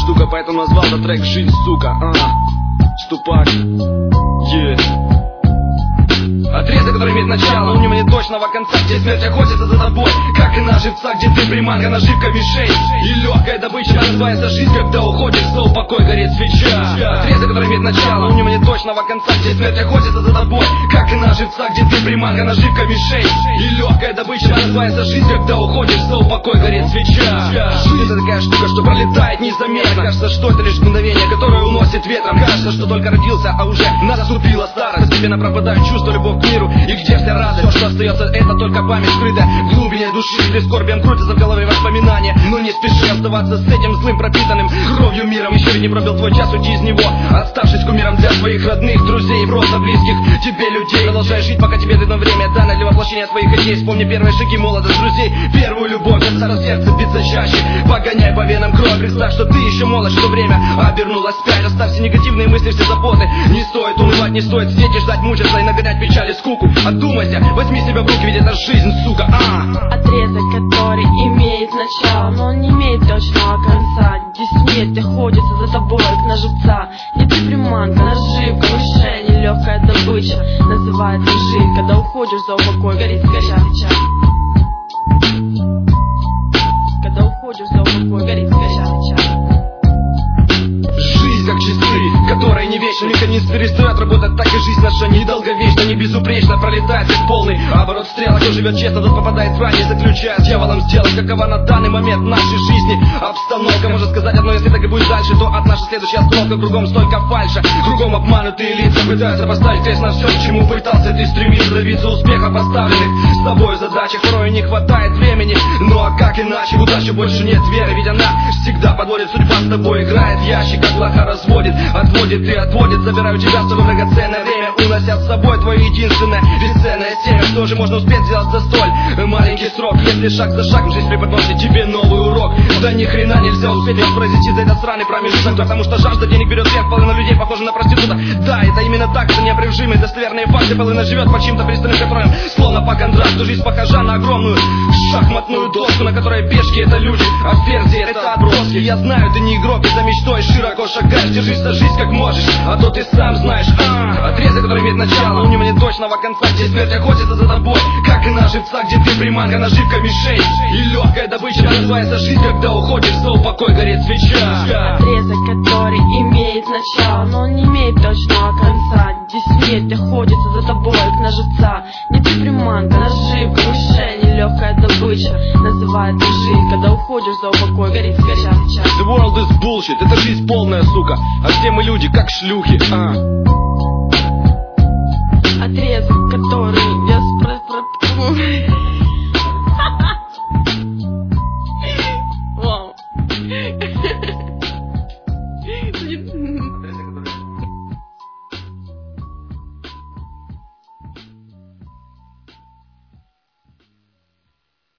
штука, поэтому назвал этот трек «Жизнь, сука». Ступак. Отрезок, который имеет начало, но у него нет точного конца, где смерть охотится за тобой, как и на живца, где ты приманка, наживка, мишень и легкая добыча. Называется жизнь, когда уходишь за упокой, горит свеча. Отрезок, который имеет начало, но у него нет точного конца, где смерть охотится за тобой, как и на живца, где ты приманка, наживка, мишень и легкая добыча. Называется жизнь, когда уходишь за упокой, горит свеча. Жизнь — это такая штука, что пролетает незаметно. Кажется, что это лишь мгновение, которое уносит ветром. Кажется, что только родился, а уже наступила старость. Постепенно пропадают чувства, любовь к миру, и где вся радость? Все, что остается, это только память, скрытая в глубине души. С прискорбием крутятся в голове воспоминания, но не спеши оставаться с этим злым, пропитанным кровью миром. Еще ведь не пробил твой час, уйди из него, оставшись кумиром для своих родных, друзей, просто близких тебе людей. Продолжай жить, пока тебе дано время, дано для воплощения твоих идей. Вспомни первые шаги, молодость друзей, первую любовь, заставь сердце биться чаще, погоняй по венам кровь. Представь, что ты еще молод, что время обернулось вспять. Оставь все негативные мысли, все заботы. Не стоит унывать, не стоит сидеть и ждать, мучиться и нагонять печаль и скуку. Одумайся, возьми себя в руки, ведь это жизнь, сука. Отрезок, который имеет начало, но он не имеет точного конца, где смерть охотится за тобой, как на живца, где ты приманка, наживка, мишень и легкая добыча. Называется жизнь, когда уходишь за упокой, горит свеча. Когда уходишь за упокой, горит свеча. Как часы, которые не вечны, механизм перестает работать, так и жизнь наша недолговечна, не безупречно пролетает как полный оборот стрела. Кто живет честно, тот попадает в рай, не заключая с дьяволом сделок. Какова на данный момент нашей жизни обстановка? Может сказать одно, если так и будет дальше, то от нашей следующей остановка. Кругом столько фальша, кругом обманутые лица пытаются поставить крест на все, к чему пытался ты стремиться, добиться успеха поставленных с тобой задачах. Порой не хватает времени, ну а как иначе? В удачу больше нет веры, ведь она всегда подводит, судьба с тобой играет в ящик, как лоха разводит, отводит и отводит. Забираю тебя с собой драгоценное время, унося с собой твое единственное бесценное семя. Что же можно успеть сделать за столь маленький срок, если шаг за шагом жизнь преподносит тебе новый урок? Да ни хрена нельзя успеть произойти за этот сраный промежуток, потому что жажда денег берет вверх, половина людей похожа на проститута. Да, это именно так, это неопровержимые достоверные факты. Половина живет по чьим-то пристальным контролем, словно по контракту. Жизнь похожа на огромную шахматную доску, на которой пешки это люди, а ферзи это отброски. Я знаю, ты не игрок, и за мечтой широко шагаешь. Держись за жизнь как можешь, а то ты сам знаешь. Отрезок, который имеет начало, у него нет точного конца, где смерть охотится за тобой, как и на живца, где ты приманка, наживка, мишень и легкая добыча. Называется жизнь, когда уходишь за упокой, горит свеча. Отрезок, который имеет начало, но он не имеет точного конца, где смерть охотится за тобой, как на живца, где ты приманка, наживка, мишень и легкая добыча. Называется жизнь, когда уходишь за упокой, горит свеча. The world is bullshit, это жизнь полная, сука, а все мы люди как шлюхи. Отрезок, который без